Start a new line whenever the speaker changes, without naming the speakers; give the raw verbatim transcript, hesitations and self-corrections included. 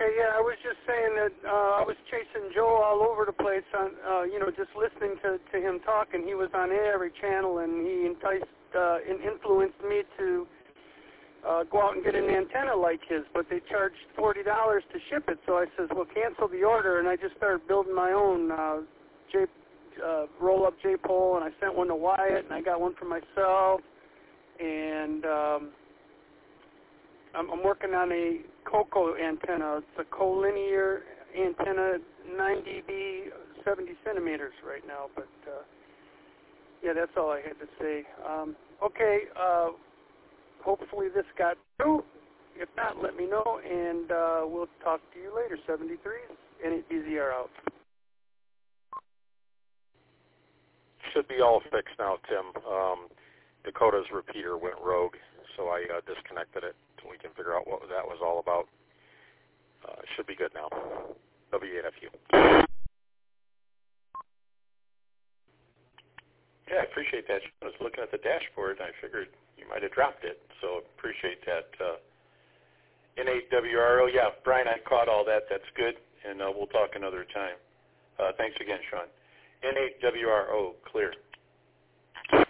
Okay, yeah, I was just saying that uh, I was chasing Joe all over the place on, uh, you know, just listening to, to him talk, and he was on every channel, and he enticed uh, and influenced me to uh, go out and get an antenna like his, but they charged forty dollars to ship it, so I says, well, cancel the order, and I just started building my own uh, J, uh, roll-up J-pole, and I sent one to Wyatt, and I got one for myself, and um, I'm, I'm working on a Coco antenna. It's a collinear antenna, nine D B, seventy centimeters right now. But uh, yeah, that's all I had to say. Um, okay, uh, hopefully this got through. If not, let me know, and uh, we'll talk to you later. seventy-threes, N eight B Z R out.
Should be all fixed now, Tim. Um, Dakota's repeater went rogue, so I uh, disconnected it. So we can figure out what that was all about. Uh, should be good now. W eight F U.
Yeah, I appreciate that. I was looking at the dashboard, and I figured you might have dropped it, so appreciate that. Uh, N eight W R O, yeah, Brian, I caught all that. That's good, and uh, we'll talk another time. Uh, thanks again, Sean. N eight W R O, clear.